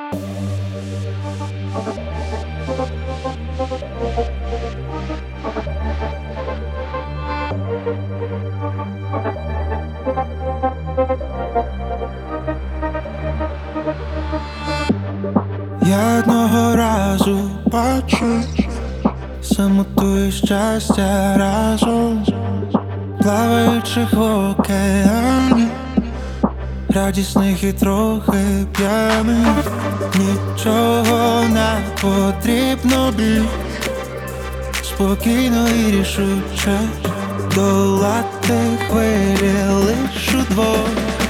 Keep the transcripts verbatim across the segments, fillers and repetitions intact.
Я одного разу бачу, самоту і щастя разом, плаваючих в океані, радісних і трохи п'яних. Нічого не потрібно більш, спокійно і рішуче долати хвилі лиш удвох.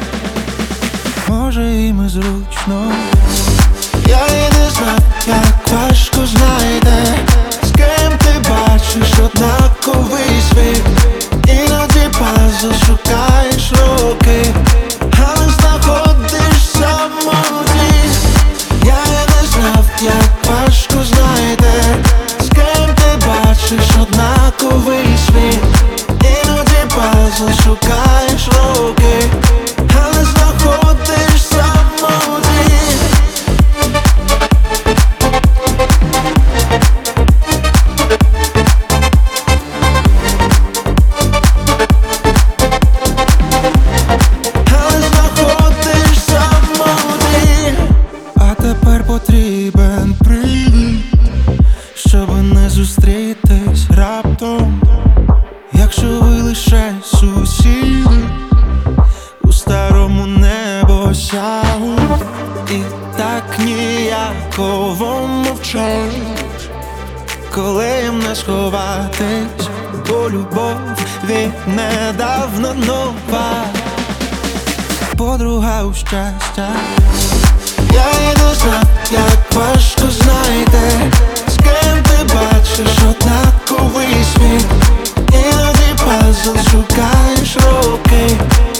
Може і ми зручно. Я і не знав, як важко знайде, з ким ти бачиш однаковий світ. Іноді пазл шукаєш роки, але знаходиш самотність. Я і не знав, як важко знайде, з ким ти бачиш однаковий світ. Іноді пазл шукаєш роки, але знаходиш самотність. Потрібен привід, щоби не зустрітись раптом. Якщо ви лише сусіди у старому небосягу, і так ніяково мовчать, коли їм не сховатись, бо любов віднедавна нова, подруга у щастя. Я і не знав, як важко знайде, з ким ти бачиш однаковий світ. Іноді пазл шукаєш роки,